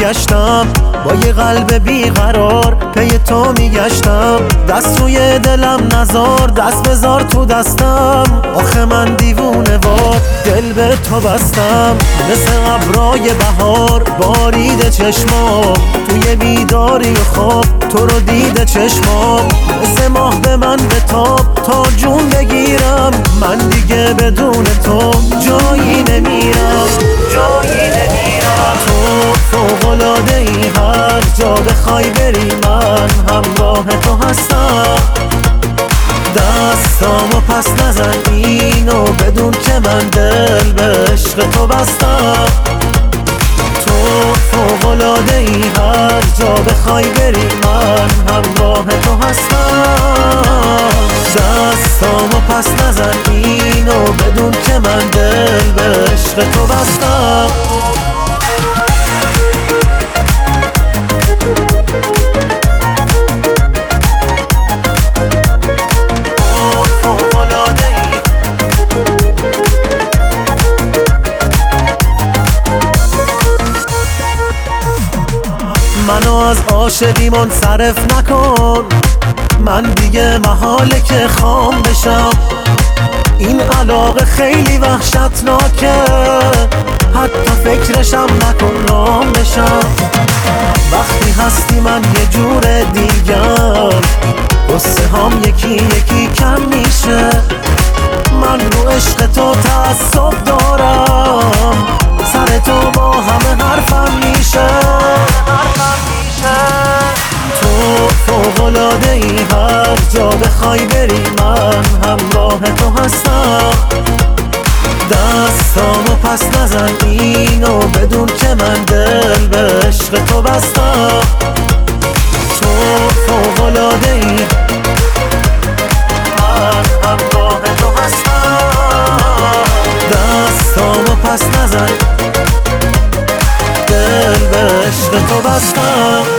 میگشتم، با یه قلب بیقرار پی تو میگشتم. دست روی دلم نزار، دست بذار تو دستم. آخه من دیوونه وار دل به تو بستم. مثل ابرای بهار باریده چشمام، توی بیداری و خواب تو رو دیده چشمام. مثل ماه به من بتاب تا جون بگیرم، من دیگه بدون تو جایی نمیرم، جایی نمیرم. تو فوق‌العاده ای، هر جا بخوای بری من همراه تو هستم. دستامو پس نزن اینو بدون که من دل به عشق تو بستم. تو فوق‌العاده ای، هر جا بخوای بری من همراه تو هستم. دستامو پس نزن اینو بدون که من دل به عشق تو بستم. منو از عاشقی منصرف نکن، من دیگه محاله که خام بشم. این علاقه خیلی وحشتناکه، حتی فکرشم نکن رام بشم. وقتی هستی من یه جور دیگر، قصه هم یکی یکی کم میشه. من رو عشق تو تعصب دارم، سر تو با همه حرفم میشه. تو فوق‌العاده ای، هر جا بخوای بری من همراه تو هستم. دستامو پس نزن اینو بدون که من دل به عشق تو بستم. تو فوق‌العاده ای، من همراه تو هستم. دستامو پس نزن دل به عشق تو بستم.